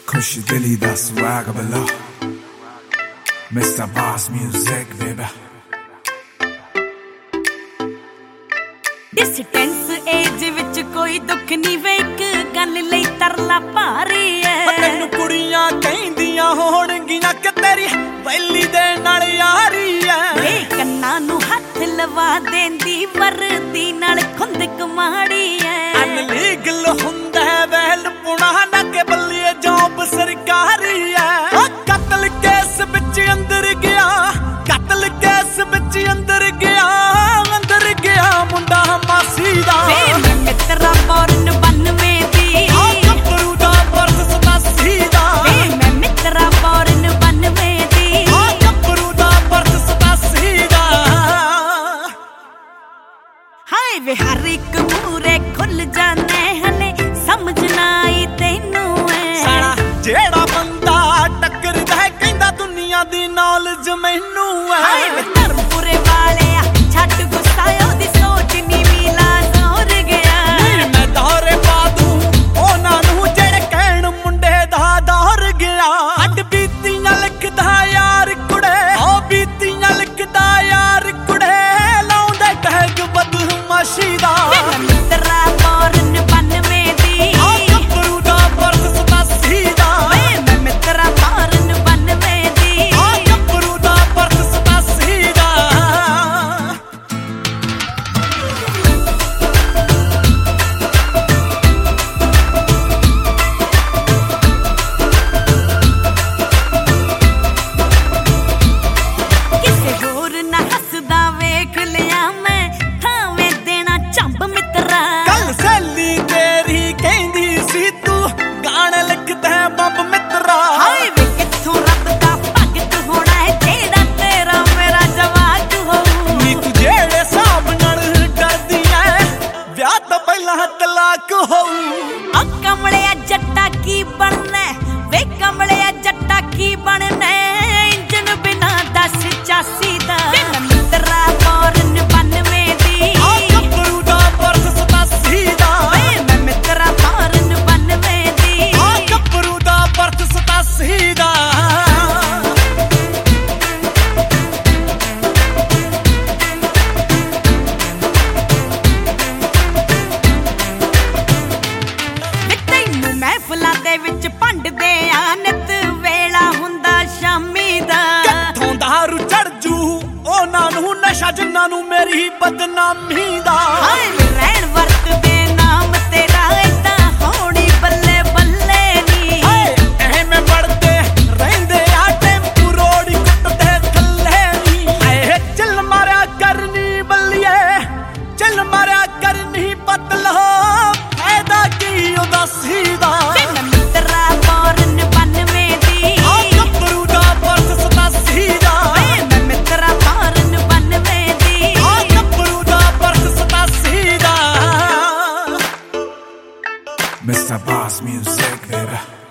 खुश दिली दा swag below Mr. Boss Music baby distance एज विच कोई दुख नहीं वे एक गल लई तरला भारी है तैनू कुड़ियां कहंदियां होणगियां कि तेरी वैली दे नाल यारी है वे कन्ना नू हथ लवा देंदी वरदी नाल खुंदक माड़ी है अनलीगल हुंदा है वैल पुणा ना के बल्लिए जॉब सरकारी है कत्ल केस विच अंदर गया कत्ल केस विच अंदर गया मुंडा मासी दा वे मित्रा बोरन 92 दी कपरू दा वर्ष 87 दा वे मित्रा बोरन 92 दी कपरू दा वर्ष 87 दा हाय वे हर एक मूरे खुल जाने हले समझ ना आई तेनू साला जेड़ा बंदा टकरदा है कहंदा दुनिया दी नॉलेज मैनू है हाय वे धर्मपुरे वाले छट गुस्सा ओदी सोच नी मिला जोर गया मैं दौरे पा दूं ओना नू जेड़े कहण मुंडे दा दौर गया हट बीतियां लिखदा यार कुड़े ओ बीतियां लिखदा यार कुड़े लाउंदा टैग बदमाशी दा मित्रा बोरन 92 दी कपरू दा वर्ष 87 दा मैं मित्रा बोरन 92 दी कपरू दा वर्ष 87 दा किसे होर ना हसदा वेख लिया मैं थावे देना चंब मित्रा कल सैली तेरी कहंदी सी तू गाने लिखदा है बंब मित्रा हाय वे किथों रब दा भगत होना है जेड़ा तेरा मेरा जवाक होऊ नी तू जेड़े साहब नाल डरदी ऐ ब्याह तो पहला तलाक होऊ आ कमलिया जट्टा की बनना वे कमलिया जट्टा की बनना इंजन बिना 10 84 दा मित्रा बोरन 92 दी कपरू दा वर्ष 87 दा मैं मित्रा बोरन 92 दी कपरू दा वर्ष 87 दा ਤੈਨੂੰ ਮਹਿਫਲਾਂ ਦੇ ਵਿੱਚ ਭੰਡਦੇ ਆ ਨਿਤ ਵੇਲਾ ਹੁੰਦਾ ਸ਼ਾਮੀ ਦਾ ਕਿੱਥੋਂ ਦਾਰੂ ਚੜ ਜੂ ਉਹਨਾਂ ਨੂੰ ਨਸ਼ਾ ਜਿੰਨਾਂ ਨੂੰ ਮੇਰੀ ਬਦਨਾਮੀ ਦਾ ਹਾਏ ਰਹਿਣ ਵਰਤਦੇ ਨਾਮ ਤੇਰਾ ਏਦਾਂ ਹੋਣੀ ਬੱਲੇ ਬੱਲੇ ਨੀ ਐਵੇਂ ਵੜਦੇ ਰਹਿੰਦੇ ਆ ਟੈਂਪੂ ਰੋਡ ਕੁੱਟਦੇ ਥੱਲੇ ਨੀ ਹਾਏ ਚੱਲ ਮਾਰਿਆ ਕਰਨੀ ਬੱਲੀਏ ਚੱਲ ਮਾਰਿਆ ਕਰਨੀ ਪਤਲਾ ਫਾਇਦਾ ਕੀ ਉਦਾਸੀ ਦਾ ਮੈਂ ਮਿੱਤਰਾ ਬੋਰਨ 92 ਦੀ ਕਪਰੂ ਦਾ ਵਰਸ 87 ਦਾ ਮੈਂ ਮਿੱਤਰਾ ਬੋਰਨ 92 ਦੀ ਕਪਰੂ ਦਾ ਵਰਸ 87 ਦਾ Mr. Boss Music baby